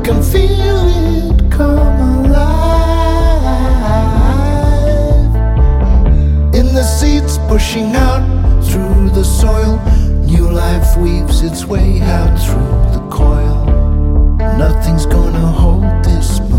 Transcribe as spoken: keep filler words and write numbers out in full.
can feel it come alive. In the seeds pushing out through the soil, new life weaves its way out through the coil. Nothing's gonna hold this